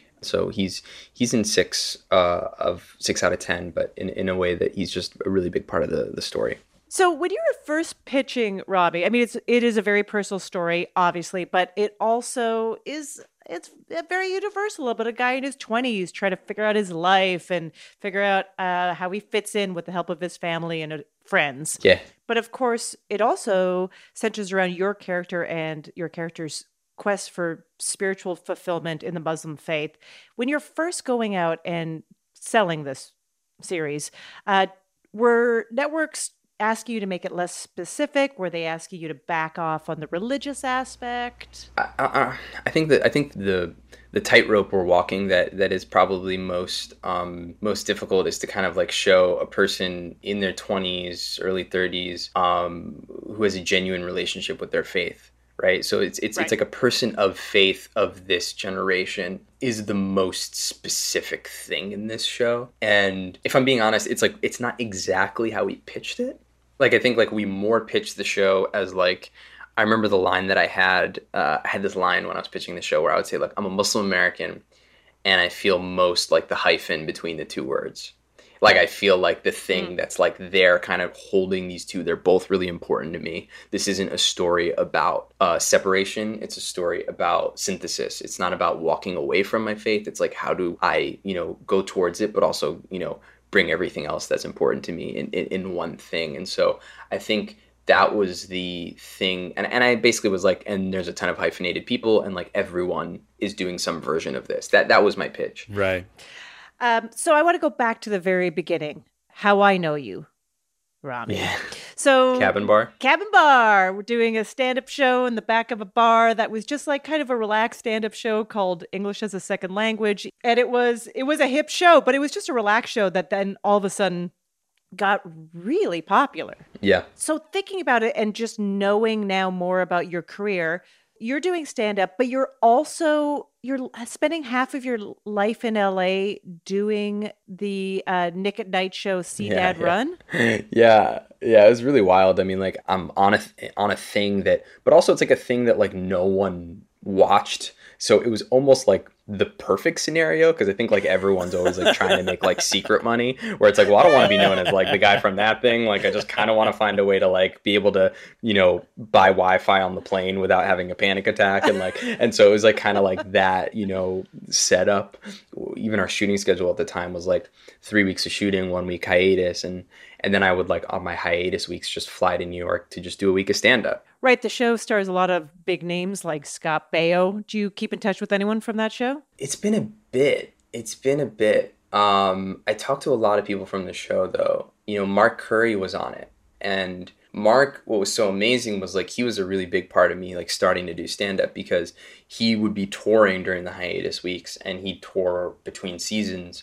So he's he's in six uh, of six out of ten, but in, in a way that he's just a really big part of the, the story. So when you were first pitching Robbie, I mean, it's it is a very personal story, obviously, but it also is it's very universal about a guy in his twenties trying to figure out his life and figure out uh, how he fits in with the help of his family and uh, friends. Yeah. But of course, it also centers around your character and your character's quest for spiritual fulfillment in the Muslim faith. When you're first going out and selling this series, uh, were networks asking you to make it less specific? Were they asking you to back off on the religious aspect? I, I, I think that I think the the tightrope we're walking that that is probably most um, most difficult is to kind of like show a person in their twenties, early thirties, um, who has a genuine relationship with their faith. Right. So it's it's right. It's like a person of faith of this generation is the most specific thing in this show. And if I'm being honest, it's like it's not exactly how we pitched it. Like I think like we more pitched the show as like I remember the line that I had uh, I had this line when I was pitching the show where I would say, look, I'm a Muslim American and I feel most like the hyphen between the two words. Like, I feel like the thing that's like they're kind of holding these two, they're both really important to me. This isn't a story about uh, separation. It's a story about synthesis. It's not about walking away from my faith. It's like, how do I, you know, go towards it, but also, you know, bring everything else that's important to me in, in, in one thing. And so I think that was the thing. And, and I basically was like, and there's a ton of hyphenated people and like everyone is doing some version of this. That That was my pitch. Right. Um, so I want to go back to the very beginning. How I know you, Rami. Yeah. So Cabin Bar. Cabin Bar. We're doing a stand-up show in the back of a bar that was just like kind of a relaxed stand-up show called English as a Second Language. And it was it was a hip show, but it was just a relaxed show that then all of a sudden got really popular. Yeah. So thinking about it and just knowing now more about your career, you're doing stand-up, but you're also, you're spending half of your life in L A doing the uh, Nick at Night show, See Yeah, Dad yeah. Run. Yeah, yeah, it was really wild. I mean, like I'm on a th- on a thing that, but also it's like a thing that like no one watched. So it was almost like the perfect scenario because I think like everyone's always like trying to make like secret money where it's like, well, I don't want to be known as like the guy from that thing. Like I just kind of want to find a way to like be able to, you know, buy Wi-Fi on the plane without having a panic attack. And like, and so it was like kind of like that, you know, setup. Even our shooting schedule at the time was like three weeks of shooting, one week hiatus. And, and then I would like on my hiatus weeks just fly to New York to just do a week of stand-up. Right. The show stars a lot of big names like Scott Baio. Do you keep in touch with anyone from that show? It's been a bit. It's been a bit. Um, I talked to a lot of people from the show, though. You know, Mark Curry was on it. And Mark, what was so amazing was like he was a really big part of me like starting to do stand-up because he would be touring during the hiatus weeks and he'd tour between seasons.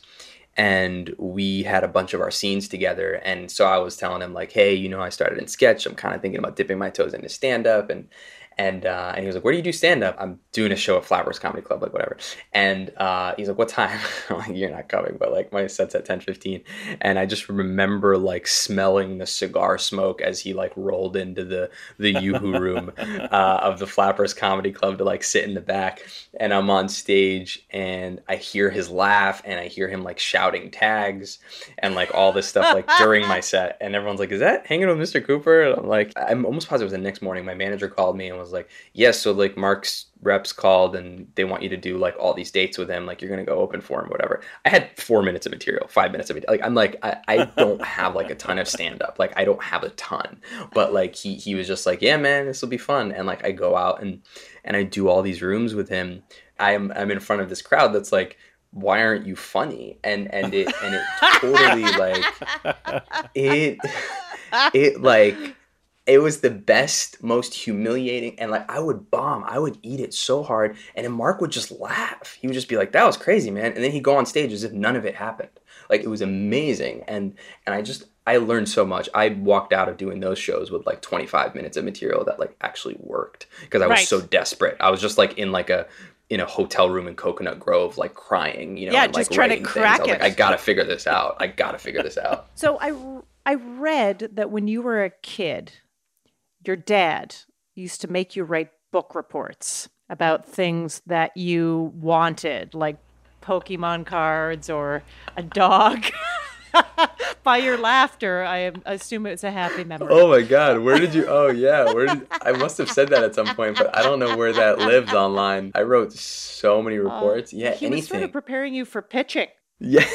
And we had a bunch of our scenes together. And so I was telling him like, hey, you know, I started in sketch. I'm kind of thinking about dipping my toes into stand-up. And And uh, and he was like, where do you do stand-up? I'm doing a show at Flappers Comedy Club, like whatever. And uh, he's like, what time? I'm like, you're not coming, but like my set's at ten fifteen. And I just remember like smelling the cigar smoke as he like rolled into the the Yoo-hoo room uh, of the Flappers Comedy Club to like sit in the back. And I'm on stage and I hear his laugh and I hear him like shouting tags and like all this stuff like during my set. And everyone's like, is that Hanging with Mister Cooper? And I'm like, I'm almost positive it was the next morning. My manager called me and was like, yes, so like Mark's reps called and they want you to do like all these dates with him. Like you're going to go open for him, whatever. I had four minutes of material, five minutes of it. Like, I'm like, I, I don't have like a ton of stand up. Like I don't have a ton, but like he, he was just like, yeah, man, this will be fun. And like, I go out and, and I do all these rooms with him. I'm, I'm in front of this crowd that's like, why aren't you funny? And, and it, and it totally like, it, it like, it was the best, most humiliating, and like I would bomb, I would eat it so hard, and then Mark would just laugh. He would just be like, "That was crazy, man," and then he'd go on stage as if none of it happened. Like it was amazing, and and I just I learned so much. I walked out of doing those shows with like twenty-five minutes of material that like actually worked because I was Right. so desperate. I was just like in like a in a hotel room in Coconut Grove, like crying, you know, Yeah, and, just like, trying to writing things. crack I was like, it. I gotta figure this out. I gotta figure this out. So I, I read that when you were a kid, your dad used to make you write book reports about things that you wanted, like Pokemon cards or a dog. By your laughter, I am- assume it's a happy memory. Oh my God, where did you? Oh yeah, where did I must have said that at some point, but I don't know where that lives online. I wrote so many reports. Uh, yeah, he anything. was sort of preparing you for pitching. Yeah.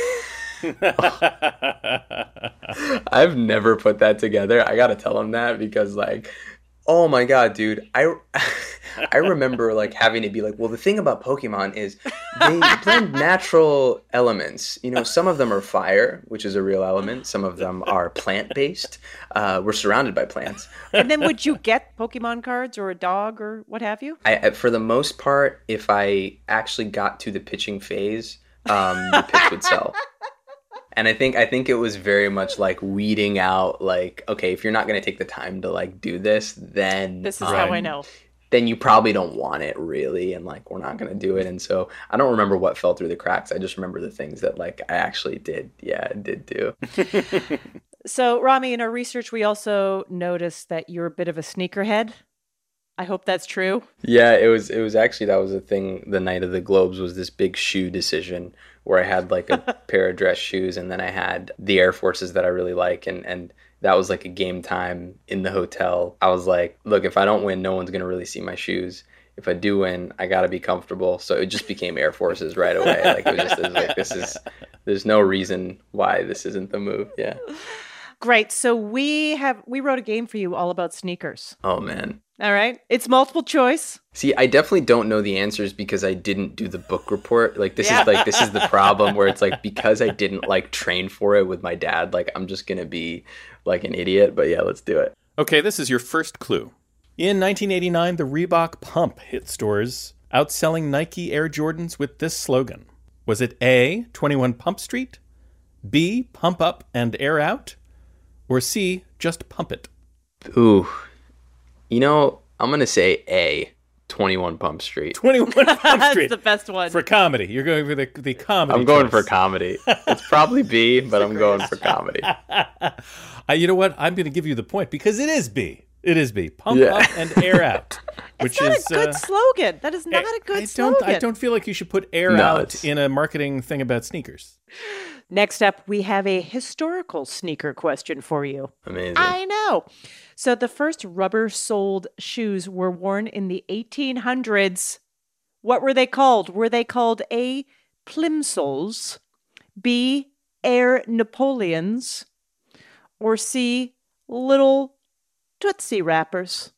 I've never put that together. I gotta tell him that because like, oh my God, dude, I I remember like having to be like, well, the thing about Pokemon is they blend natural elements. You know, some of them are fire, which is a real element. Some of them are plant based. Uh, we're surrounded by plants. And then would you get Pokemon cards or a dog or what have you? I, I- for the most part, if I actually got to the pitching phase, um, the pitch would sell. And I think I think it was very much like weeding out like, okay, if you're not going to take the time to like do this, then This is how I know. Then you probably don't want it really, and like we're not going to do it. And so I don't remember what fell through the cracks. I just remember the things that like I actually did, yeah, did do. So, Rami, in our research, we also noticed that you're a bit of a sneakerhead. I hope that's true. Yeah, it was it was actually that was a thing the night of the Globes was this big shoe decision where I had like a pair of dress shoes and then I had the Air Forces that I really like and and that was like a game time in the hotel. I was like, look, if I don't win, no one's going to really see my shoes. If I do win, I got to be comfortable. So it just became Air Forces right away. Like it was just it was like this is there's no reason why this isn't the move. Yeah. Great. So we have we wrote a game for you all about sneakers. Oh man. All right. It's multiple choice. See, I definitely don't know the answers because I didn't do the book report. Like this Yeah. is like this is the problem where it's like because I didn't like train for it with my dad, like I'm just gonna be like an idiot. But yeah, let's do it. Okay, this is your first clue. In nineteen eighty-nine, the Reebok Pump hit stores, outselling Nike Air Jordans with this slogan. Was it A, twenty-one Pump Street, B, Pump Up and Air Out, or C, Just Pump It? Ooh, you know, I'm gonna say A, twenty-one Pump Street. twenty-one Pump That's Street. the best one. For comedy. You're going for the, the comedy I'm going choice. for comedy. It's probably B, but I'm going for comedy. Uh, you know what? I'm going to give you the point because it is B. It is B. Pump Yeah. Up and Air Out. Which It's not is a good uh, slogan. That is not a good I don't, slogan. I don't feel like you should put air No, out it's- in a marketing thing about sneakers. Next up, we have a historical sneaker question for you. Amazing. I know. So the first rubber-soled shoes were worn in the eighteen hundreds. What were they called? Were they called A, plimsolls, B, Air Napoleons, or C, little Tootsie Wrappers?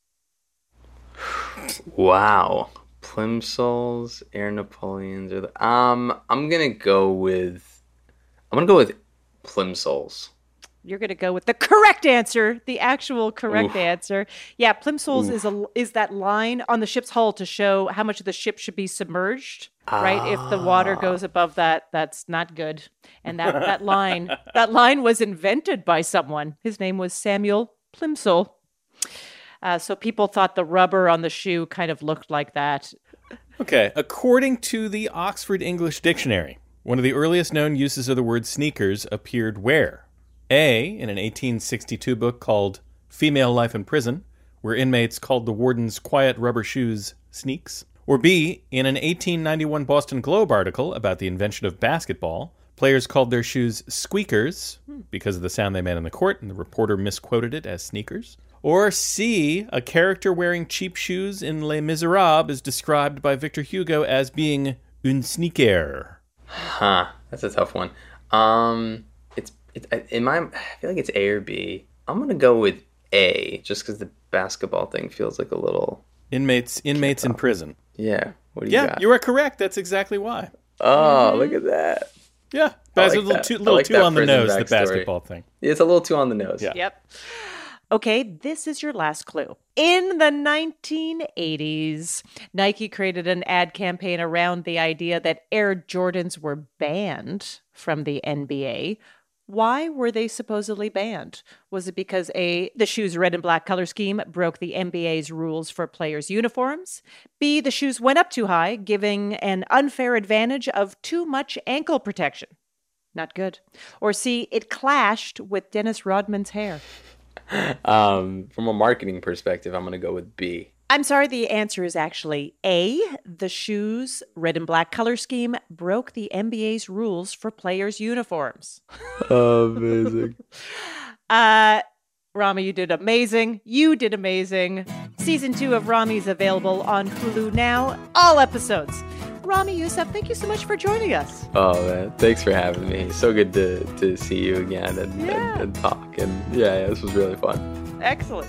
Wow. Plimsolls, Air Napoleons, or the um. I'm gonna go with. I'm gonna go with Plimsolls. You're going to go with the correct answer, the actual correct Oof. answer. Yeah, plimsolls is a is that line on the ship's hull to show how much of the ship should be submerged, right? If the water goes above that, that's not good. And that that line that line was invented by someone. His name was Samuel Plimsoll. Uh, so people thought the rubber on the shoe kind of looked like that. Okay, according to the Oxford English Dictionary, one of the earliest known uses of the word sneakers appeared where? A, in an eighteen sixty-two book called Female Life in Prison, where inmates called the wardens' quiet rubber shoes sneaks. Or B, in an eighteen ninety-one Boston Globe article about the invention of basketball, players called their shoes squeakers because of the sound they made in the court, and the reporter misquoted it as sneakers. Or C, a character wearing cheap shoes in Les Miserables is described by Victor Hugo as being un sneaker. Huh, that's a tough one. Um, it's it, in my, I feel like it's A or B. I'm gonna go with A, just because the basketball thing feels like a little inmates inmates in prison. Yeah. What do you yeah, got? you are correct. That's exactly why. Oh, mm-hmm. Look at that. Yeah, but it's like a little that. too, little like too on the nose, backstory. the basketball thing. Yeah, it's a little too on the nose. Yeah. Yep. Okay, this is your last clue. In the nineteen eighties, Nike created an ad campaign around the idea that Air Jordans were banned from the N B A. Why were they supposedly banned? Was it because A, the shoes' red and black color scheme broke the N B A's rules for players' uniforms? B, the shoes went up too high, giving an unfair advantage of too much ankle protection? Not good. Or C, it clashed with Dennis Rodman's hair? Um, from a marketing perspective, I'm going to go with B. I'm sorry, the answer is actually A. The shoes' red and black color scheme broke the N B A's rules for players' uniforms. Amazing. uh, Rami, you did amazing. You did amazing. Season two of Rami's available on Hulu now. All episodes. Rami Youssef, thank you so much for joining us. Oh, man. Thanks for having me. So good to, to see you again and, yeah. and, and talk. And yeah, yeah, this was really fun. Excellent.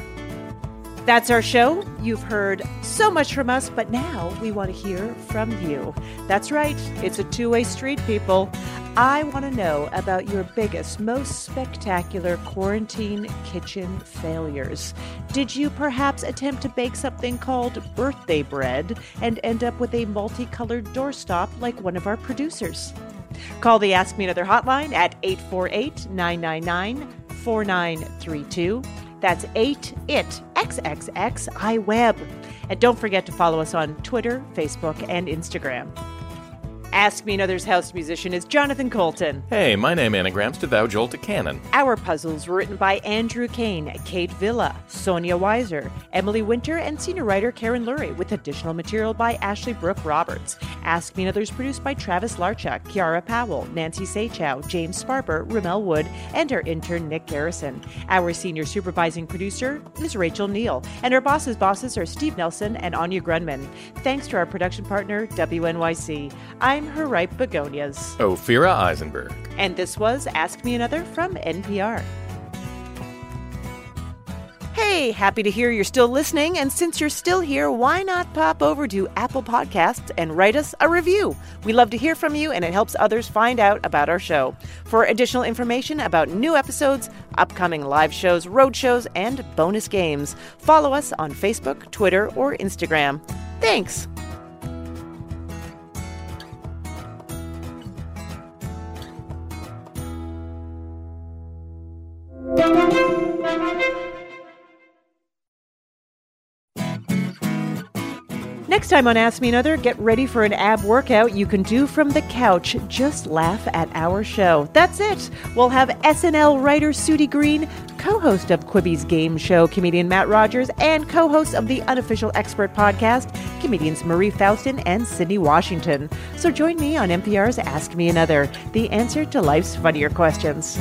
That's our show. You've heard so much from us, but now we want to hear from you. That's right. It's a two-way street, people. I want to know about your biggest, most spectacular quarantine kitchen failures. Did you perhaps attempt to bake something called birthday bread and end up with a multicolored doorstop like one of our producers? Call the Ask Me Another hotline at eight four eight, nine nine nine, four nine three two. That's eight it X X X I web. And don't forget to follow us on Twitter, Facebook, and Instagram. Ask Me Another's house musician is Jonathan Colton. Hey, my name anagrams to Thou Jolt to Cannon. Our puzzles were written by Andrew Kane, Kate Villa, Sonia Weiser, Emily Winter, and senior writer Karen Lurie, with additional material by Ashley Brooke Roberts. Ask Me Another is produced by Travis Larchuk, Kiara Powell, Nancy Saychow, James Sparber, Ramel Wood, and our intern Nick Garrison. Our senior supervising producer is Rachel Neal, and our bosses' bosses are Steve Nelson and Anya Grunman. Thanks to our production partner, W N Y C. I'm her ripe begonias. Ophira Eisenberg. And this was Ask Me Another from N P R. Hey, happy to hear you're still listening. And since you're still here, why not pop over to Apple Podcasts and write us a review? We love to hear from you, and it helps others find out about our show. For additional information about new episodes, upcoming live shows, road shows, and bonus games, follow us on Facebook, Twitter, or Instagram. Thanks. Next time on Ask Me Another, get ready for an ab workout you can do from the couch. Just laugh at our show. That's it. We'll have S N L writer Sudie Green, co-host of Quibi's game show, comedian Matt Rogers, and co-host of the Unofficial Expert podcast, comedians Marie Faustin and Sydney Washington. So join me on N P R's Ask Me Another, the answer to life's funnier questions.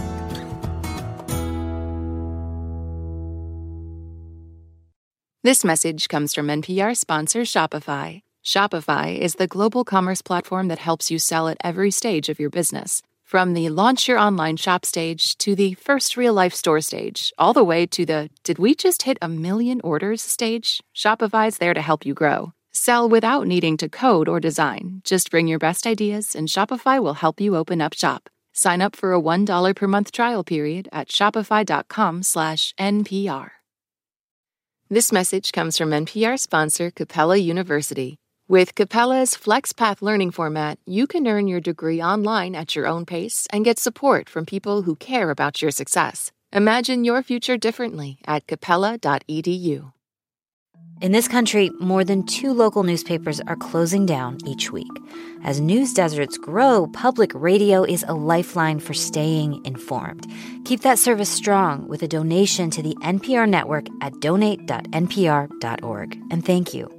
This message comes from N P R sponsor Shopify. Shopify is the global commerce platform that helps you sell at every stage of your business. From the launch your online shop stage to the first real-life store stage, all the way to the did we just hit a million orders stage, Shopify's there to help you grow. Sell without needing to code or design. Just bring your best ideas and Shopify will help you open up shop. Sign up for a one dollar per month trial period at shopify.com slash NPR. This message comes from N P R sponsor Capella University. With Capella's FlexPath learning format, you can earn your degree online at your own pace and get support from people who care about your success. Imagine your future differently at capella dot e d u. In this country, more than two local newspapers are closing down each week. As news deserts grow, public radio is a lifeline for staying informed. Keep that service strong with a donation to the N P R network at donate dot n p r dot org. And thank you.